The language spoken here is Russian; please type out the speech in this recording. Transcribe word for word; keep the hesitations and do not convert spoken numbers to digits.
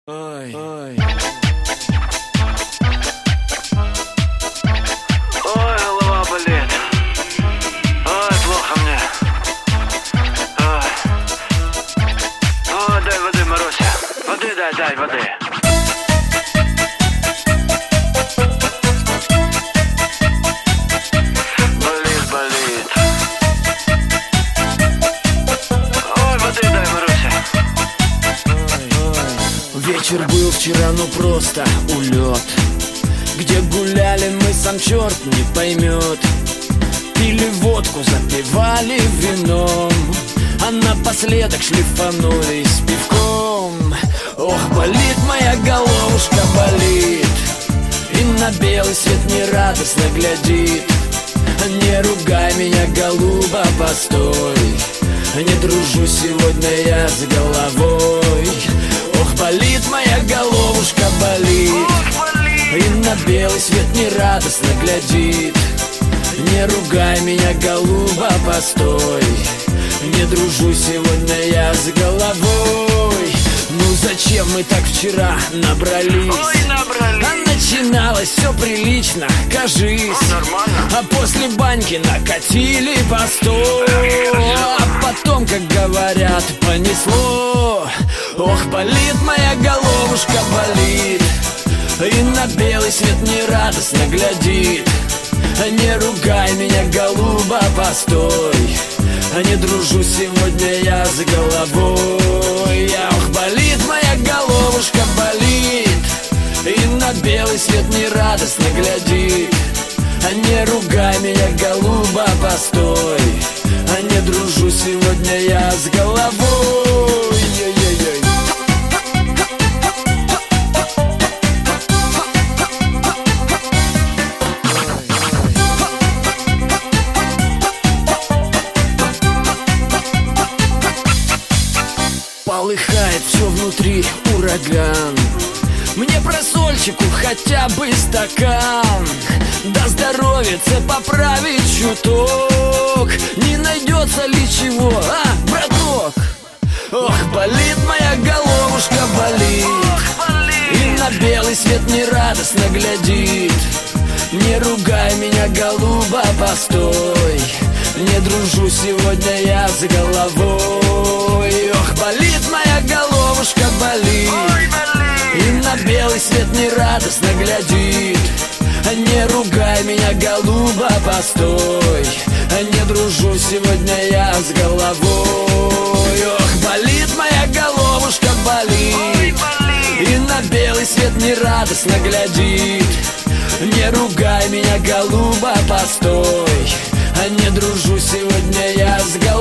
Ой, ой. Ой, голова болит. Ой, плохо мне. Ой. Ой, дай воды, Маруся. Воды дай, дай, воды. Болит, болит. Ой, воды дай, Маруся. Вечер был вчера, ну просто улет. Где гуляли мы, сам черт не поймет. Пили водку, запивали вином, а напоследок шлифанулись пивком. Ох, болит моя головушка, болит, и на белый свет нерадостно глядит. Не ругай меня, голуба, постой, не дружу сегодня я с головой. Ох, болит моя головушка, болит, и на белый свет нерадостно глядит. Не ругай меня, голуба, постой, не дружу сегодня я с головой. Ну зачем мы так вчера набрались? Ой, набрались. А начиналось все прилично, кажись. Ну, нормально. А после баньки накатили постой. А потом, как говорят, понесло. Ох, болит моя головушка, болит, и на белый свет нерадостно глядит. Не ругай меня, голуба, постой, не дружу сегодня я с головой. Ох, болит моя головушка, болит, и на белый свет нерадостно глядит. Не ругай меня, голуба, постой, не дружу сегодня я с головой. Ой-ой-ой. Полыхает все внутри, ураган. Мне просольчику хотя бы стакан, да здоровится поправить чуток. Не найдется ли чего, а, браток? Ох, болит моя головушка, болит, и на белый свет нерадостно глядит. Не ругай меня, голуба, постой, не дружу сегодня я с головой. Ох, болит моя головушка, болит, и на белый свет нерадостно глядит. Не ругай меня, голуба, постой, не дружу сегодня я с головой. Ох, болит моя головушка, болит, и на белый свет нерадостно глядит. Не ругай меня, голуба, постой, не дружу сегодня я с головой.